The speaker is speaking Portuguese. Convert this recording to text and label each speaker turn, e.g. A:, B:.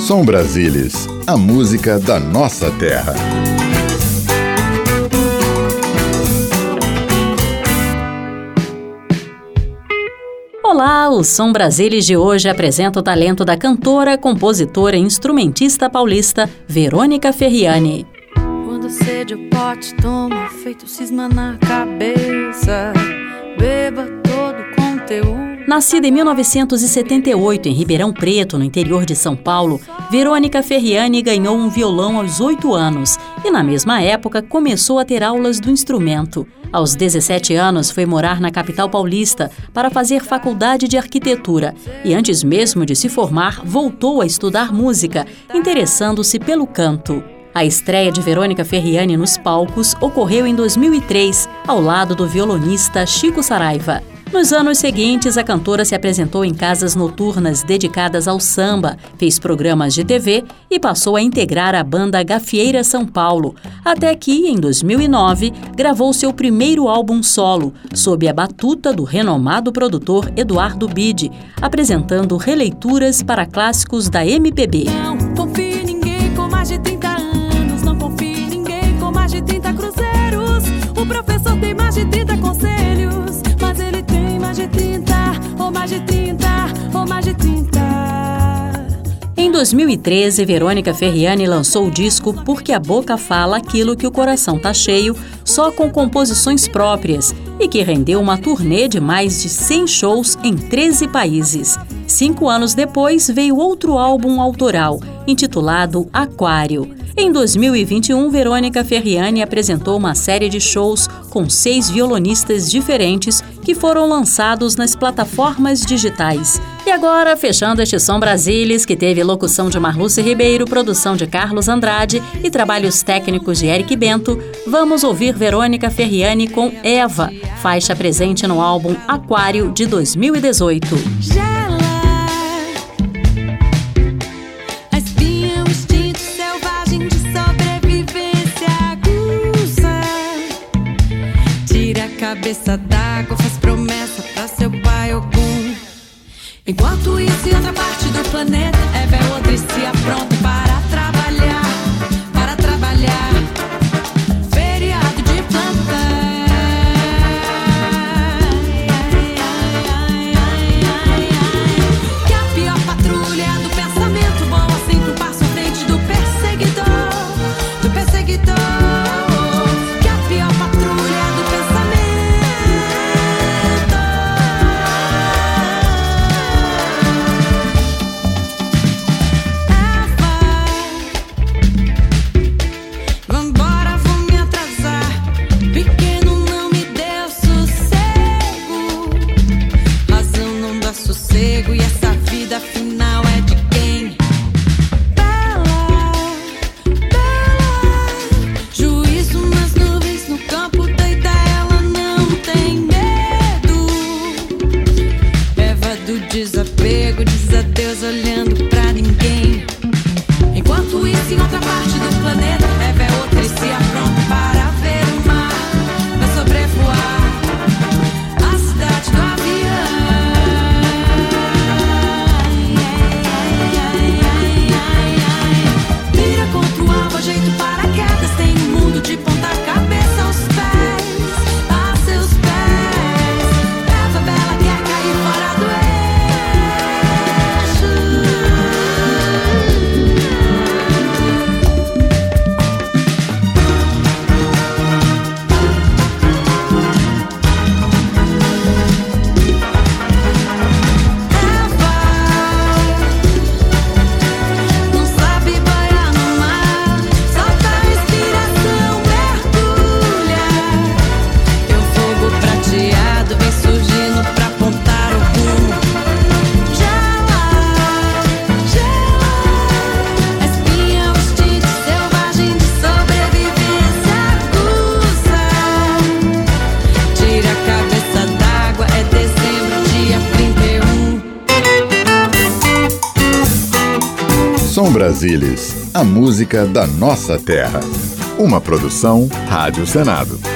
A: Som Brasilis, a música da nossa terra.
B: Olá, o Som Brasilis de hoje apresenta o talento da cantora, compositora e instrumentista paulista Verônica Ferriani.
C: Quando a sede o pote toma, feito cisma na cabeça, beba todo o conteúdo.
B: Nascida em 1978 em Ribeirão Preto, no interior de São Paulo, Verônica Ferriani ganhou um violão aos 8 anos e, na mesma época, começou a ter aulas do instrumento. Aos 17 anos, foi morar na capital paulista para fazer faculdade de arquitetura e, antes mesmo de se formar, voltou a estudar música, interessando-se pelo canto. A estreia de Verônica Ferriani nos palcos ocorreu em 2003, ao lado do violonista Chico Saraiva. Nos anos seguintes, a cantora se apresentou em casas noturnas dedicadas ao samba, fez programas de TV e passou a integrar a banda Gafieira São Paulo, até que, em 2009, gravou seu primeiro álbum solo, sob a batuta do renomado produtor Eduardo Bide, apresentando releituras para clássicos da MPB.
C: Não confie em ninguém com mais de 30 anos, não confie em ninguém com mais de 30 cruzeiros. O professor tem mais de 30 conselhos, mas ele tem mais de 30, ou mais de 30, ou mais de 30.
B: Em 2013, Verônica Ferriani lançou o disco Porque a Boca Fala Aquilo que o Coração Tá Cheio, só com composições próprias, e que rendeu uma turnê de mais de 100 shows em 13 países. 5 anos depois, veio outro álbum autoral, intitulado Aquário. Em 2021, Verônica Ferriani apresentou uma série de shows com 6 violonistas diferentes que foram lançados nas plataformas digitais. E agora, fechando este Som Brasilis, que teve locução de Marluce Ribeiro, produção de Carlos Andrade e trabalhos técnicos de Eric Bento, vamos ouvir Verônica Ferriani com Eva, faixa presente no álbum Aquário de 2018.
C: Cabeça d'água, faz promessa pra seu pai Ogum. Enquanto isso, em outra parte do planeta, Eva é outra e se apronta para trabalhar, para trabalhar. Feriado de plantão. Que a pior patrulha é do pensamento bom, sempre um passo à frente do perseguidor, do perseguidor. Que a pior patrulha é do pensamento. E essa vida afinal é de quem? Bela, bela, juízo nas nuvens, no campo deita, ela não tem medo. Eva do desapego, diz adeus olhando pra ninguém. Enquanto isso, em outra parte do planeta, Eva é outra e se apronta para ver o mar, vai sobrevoar a cidade do avião. Jeito paraquedas, tem um mundo de ponta cabeça aos pés, a seus pés. Eva bela quer cair fora do
A: Som Brasilis, a música da nossa terra. Uma produção Rádio Senado.